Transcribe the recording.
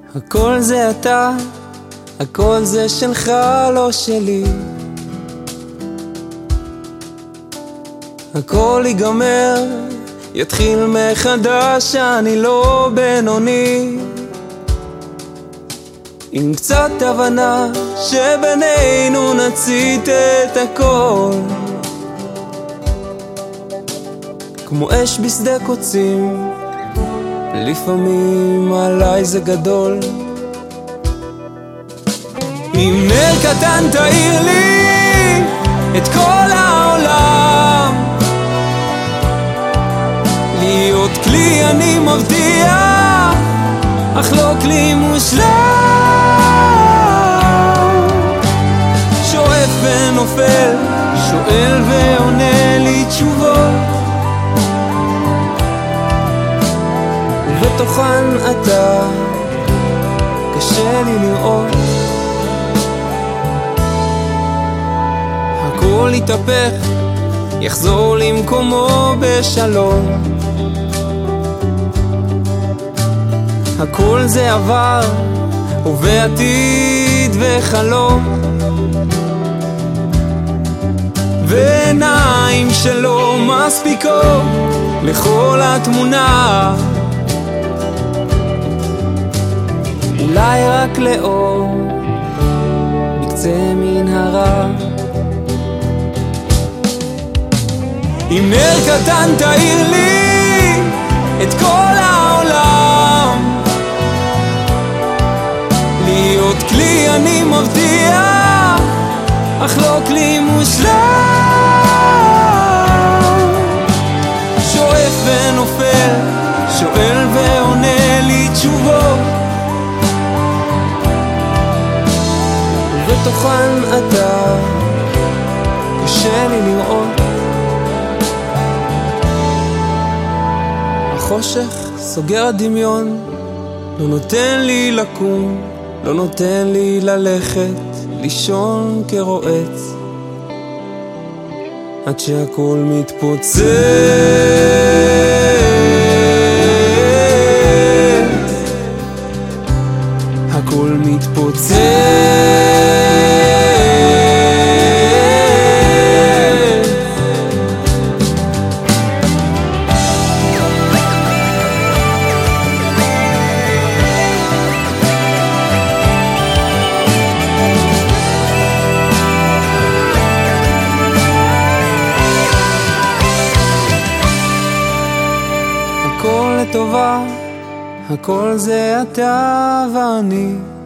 הכל זה אתה, הכל זה שלך, לא שלי. הכל ייגמר, יתחיל מחדש, אני לא בינוני. עם קצת הבנה שבינינו נצית את הכל, כמו אש בשדה קוצים, לפעמים עליי זה גדול. עם נר קטן תאיר לי את כל העולם, להיות כלי אני מבטיח, אך לא כלי מושלם. שואף ונופל, שואל ועונה לי תשובות, ובתוכן אתה קשה לי לראות. הכל יתהפך, יחזור למקומו בשלום. הכל זה עבר, הווה עתיד וחלום, ועיניים שלא מספיקות לכל התמונה, אולי רק לאור בקצה מנהרה. עם נר קטן תאיר לי את כל העולם, להיות כלי אני מבטיח, אך לא כלי מושלם. שואף ונופל, שואל ועונה לי תשובות, ובתוכן אתה קשה לי לראות. החושך סוגר הדמיון, לא נותן לי לקום, לא נותן לי ללכת לישון כרועץ, עד שהכל מתפוצץ. הכל מתפוצץ. הכל לטובה, הכל זה אתה ואני.